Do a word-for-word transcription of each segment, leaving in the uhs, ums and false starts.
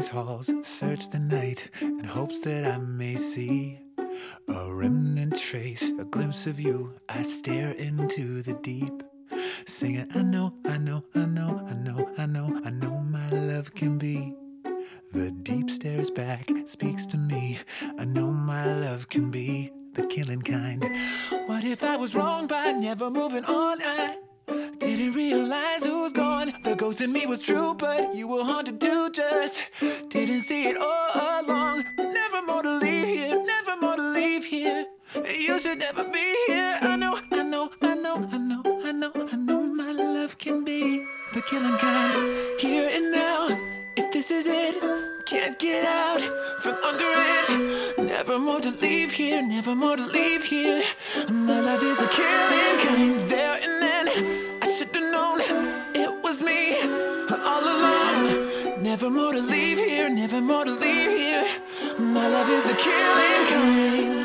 these halls, search the night in hopes that I may see a remnant trace, a glimpse of you. I stare into the deep, singing, I know, I know, I know, I know, I know, I know my love can be. The deep stares back, speaks to me. I know my love can be the killing kind. What if I was wrong by never moving on? I didn't realize who was gone. The ghost in me was true, but you were haunted too. Just didn't see it all along. Never more to leave here, never more to leave here. You should never be here. I know, I know, I know, I know, I know, I know my love can be the killing kind. Here and now, if this is it, can't get out from under it. Never more to leave here, never more to leave here. My love is the killing kind. There and then, I should have known it was me all along. Never more to leave here, never more to leave here. My love is the killing kind.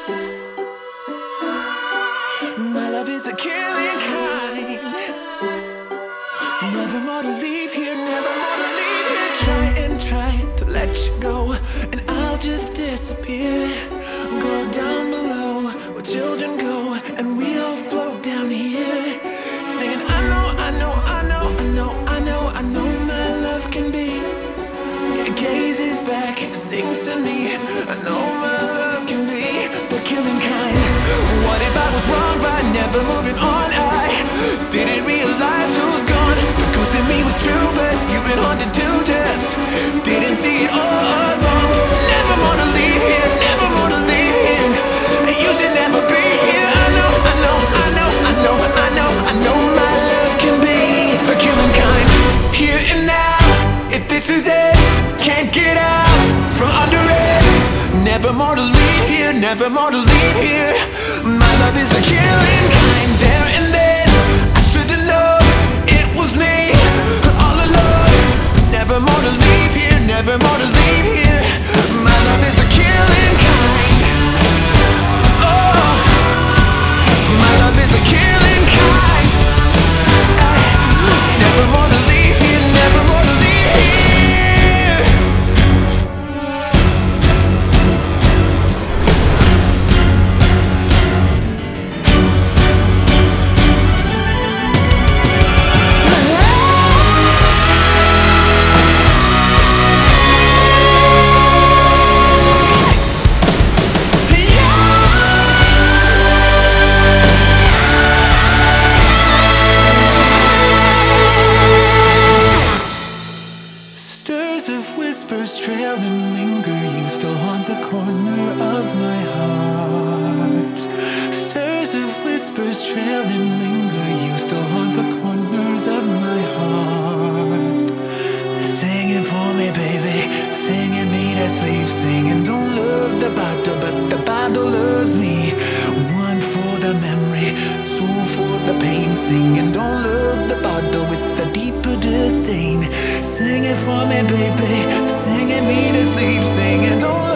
My love is the killing kind. Never more to leave here, never more to leave here. Try and try to let you go, and I'll just disappear. Go down below where children go, and we all float down here, singing, I know, I know, I know, I know, I know, I know my love can be. It gazes back, sings to me. I know my love can be the killing kind. What if I was wrong by never moving on? I didn't realize who's gone. The ghost in me was true, but you've been haunted too. Just didn't see it all along. Never more to leave here, never more to leave here. You should never be here. I know, I know, I know, I know, I know, I know my love can be the killing kind. Here and now, if this is it, can't get out from under it. Never more to leave here, never more to leave here. My love is the killing kind. There and then, I should've known it was me all alone. Never more to leave here, never more to leave here. My love is the killing kind. Oh, my love is the killing kind. Never more to leave here, never more to leave here. Stirs of whispers trail and linger. You still haunt the corner of my heart. Stirs of whispers trail and linger. You still haunt the corners of my heart. Singing for me, baby, singing me to sleep. Singing, don't love the bottle, but the bottle loves me. One for the memory, two for the pain. Singing, don't love the bottle with a deeper disdain. Singing for me, baby, singing me to sleep. Singing, don't